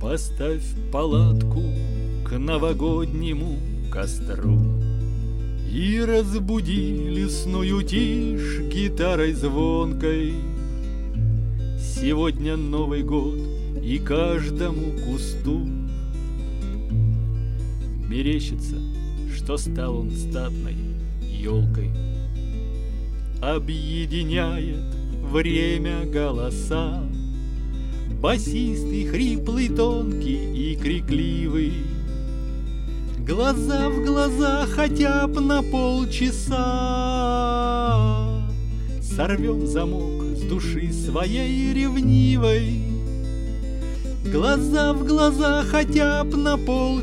Поставь палатку к новогоднему костру и разбуди лесную тишь гитарой звонкой. Сегодня Новый год, и каждому кусту мерещится, что стал он статной елкой. Объединяет время голоса, басистый, хриплый, тонкий и крикливый. Глаза в глаза хотя б на полчаса, сорвем замок с души своей ревнивой. Глаза в глаза хотя б на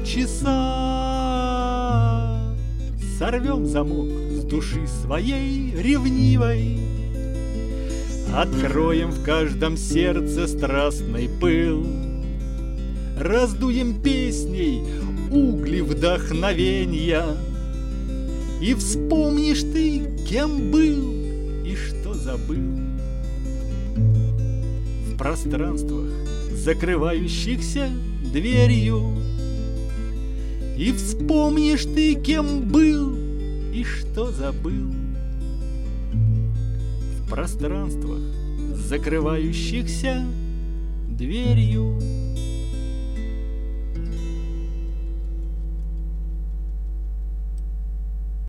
полчаса, сорвем замок с души своей ревнивой. Откроем в каждом сердце страстный пыл, раздуем песней угли вдохновенья, и вспомнишь ты, кем был и что забыл. В пространствах, закрывающихся дверью, и вспомнишь ты, кем был и что забыл. В пространствах, закрывающихся дверью.